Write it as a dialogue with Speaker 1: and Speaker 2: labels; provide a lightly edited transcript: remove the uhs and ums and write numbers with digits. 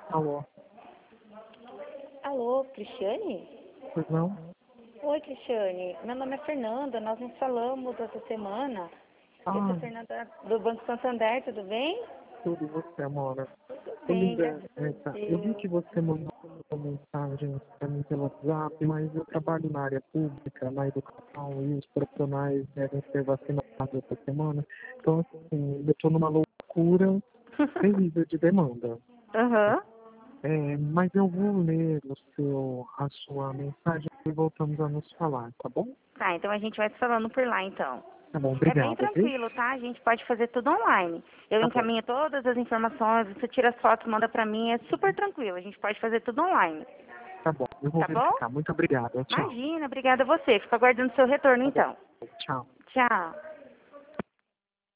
Speaker 1: Alô,
Speaker 2: Alô, Cristiane?
Speaker 1: pois não?
Speaker 2: Oi, Cristiane. Meu nome é Fernanda. Nós nos falamos essa semana. Eu sou
Speaker 1: Ah,
Speaker 2: Fernanda do Banco Santander, tudo bem?
Speaker 1: tudo você, amora.
Speaker 2: Tudo
Speaker 1: Ô,
Speaker 2: bem,
Speaker 1: linda,
Speaker 2: graças a
Speaker 1: eu vi
Speaker 2: Deus.
Speaker 1: que você mandou mensagem para mim pelo WhatsApp, mas eu trabalho na área pública, na educação, e os profissionais devem ser vacinados essa semana. Então, assim, eu estou numa loucura terrível de demanda.
Speaker 2: Aham.
Speaker 1: Mas eu vou ler a sua mensagem e voltamos a nos falar, tá bom?
Speaker 2: Tá, então a gente vai se falando por lá, então.
Speaker 1: Tá bom,
Speaker 2: É bem
Speaker 1: obrigado, viu?
Speaker 2: tranquilo, tá? A gente pode fazer tudo online. Eu
Speaker 1: Tá bom,
Speaker 2: encaminho todas as informações, você tira as fotos, manda pra mim, é super tranquilo. A gente pode fazer tudo online,
Speaker 1: tá bom. Eu vou
Speaker 2: tá bom?
Speaker 1: verificar. Muito obrigado. Tchau.
Speaker 2: Imagina, obrigada a você. Fico aguardando seu retorno,
Speaker 1: Tá bom.
Speaker 2: então.
Speaker 1: Tchau.
Speaker 2: Tchau.